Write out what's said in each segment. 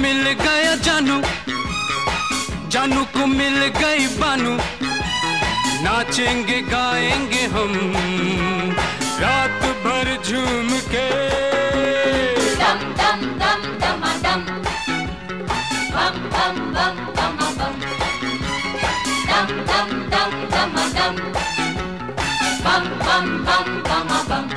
मिल गया जानू, जानू को मिल गई बानू, नाचेंगे गाएंगे हम रात भर झूम के। दम दम दम दमादम, बम बम बम बमाबम, दम दम दम दमादम, बम बम बम बमाबम।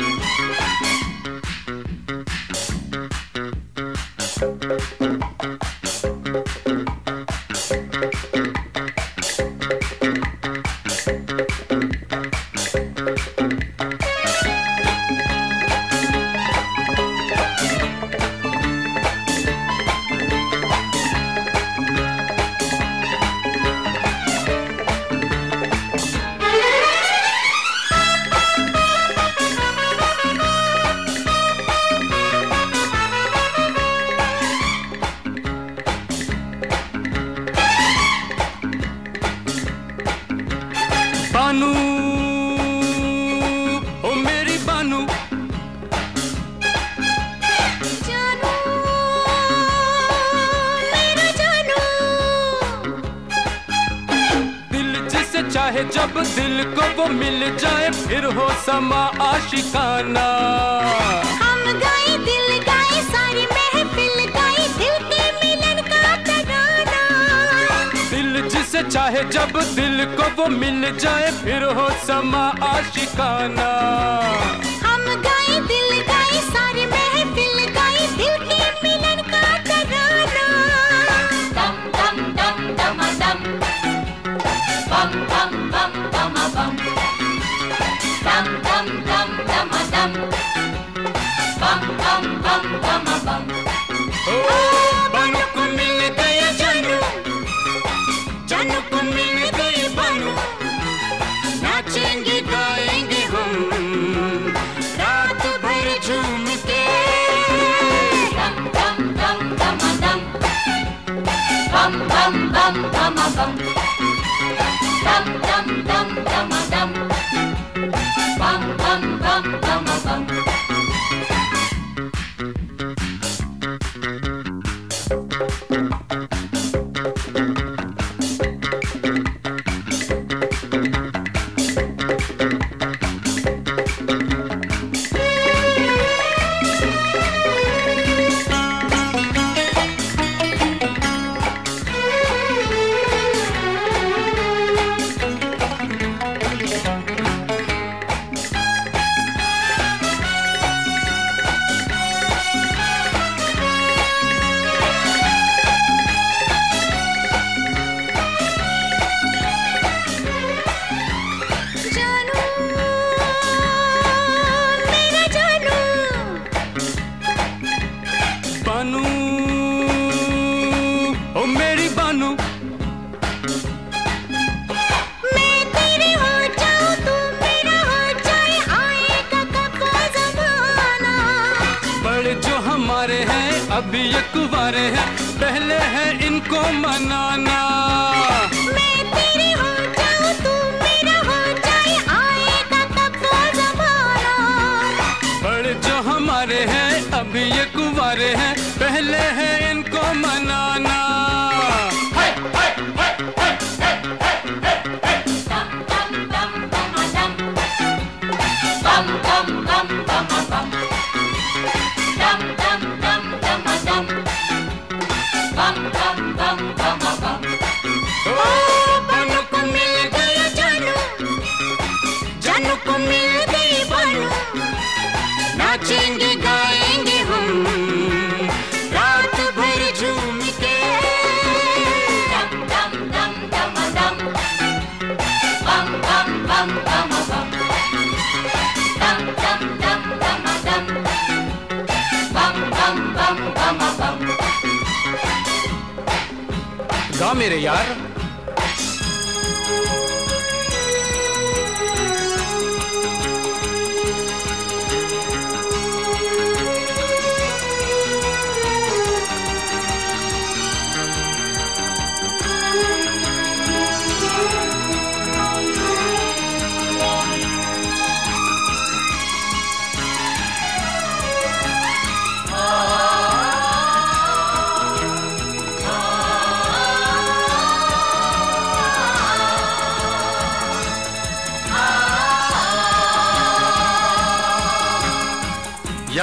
बानू ओ मेरी बानू, जानू मेरा जानू, दिल जिसे चाहे जब दिल को वो मिल जाए, फिर हो समा आशिकाना। हम गाए दिल गाए सारी महफिल गाए, दिल के मिलन का तराना। दिल जिसे चाहे जब दिल को वो मिल जाए, फिर हो समा आशिकाना। हम गाए दिल गाए सारी महफिल गाए, दिल के मिलन का तराना। दम दम दम दमादम, बम बम बम बमाबम, दम दम दम दमादम, बम बम बम बमाबम। ओ बानू को मिल गया जानू, जानू को मिल गई बानू, नाचेंगे गाएंगे हम रात भर झूम के। दम दम दम दमादम, बम बम बम बमाबम, दम दम दम दमादम, बम बम बम बमाबम। जानू मेरा जानू, बानू ओ मेरी बानू, मैं तेरी हो जाऊं तू मेरा हो जाए, आएगा कब वो ज़माना। बड़े जो हमारे हैं अभी ये कुंवारे हैं, पहले है इनको मनाना। मैं तेरी हो जाऊं तू मेरा हो जाए, आएगा कब वो ज़माना। बड़े जो हमारे हैं अभी ये कुंवारे हैं, पहले है इनको मनाना। दम दम दम दमादम, बम बम बम बमाबम, दम दम दम दमादम, बम बम बम बमाबम। ओ बानू को मिल गया जानू, जानू को मिल गई बानू, नाचेंगे गाएंगे हम रात भर झूम के। दम दम दम दमादम, बम बम बम बमाबम, दम दम दम दमादम, बम बम बम बमाबम। गा मेरे यार।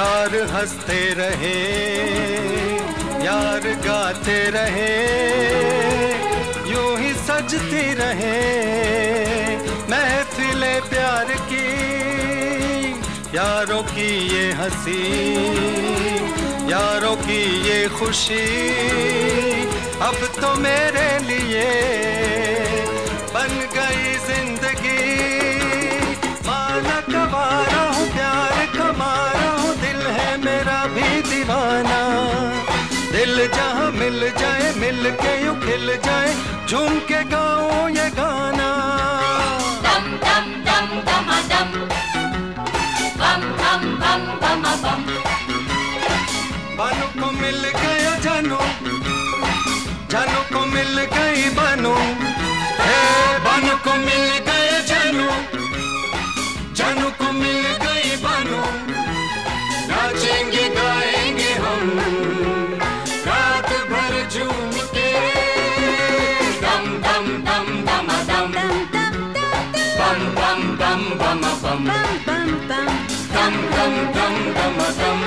यार हंसते रहे, यार गाते रहे, यूं ही सजती रहे महफिले प्यार की। यारों की ये हंसी, यारों की ये खुशी, अब तो मेरे लिए बन गई जिंदगी। माना कवारा हूँ, प्यार कमारा हूँ, दिल है मेरा भी दीवाना। दिल जहाँ मिल जाए, मिल के यूं खिल जाए, झूम के गाऊं ये गाना। दम दम दम दम दम, बम बम बम बम बम। बानू को मिल गया जानू, जानू को मिल गई बानू, हे बानू को मिल गया जानू, जानू को मिल गई बानू। नाचेंगे गाएंगे हम रात भर झूम के। दम दम दम दम दम, बम बम बम बम बम, बम बम बम दम दम दम दम दम।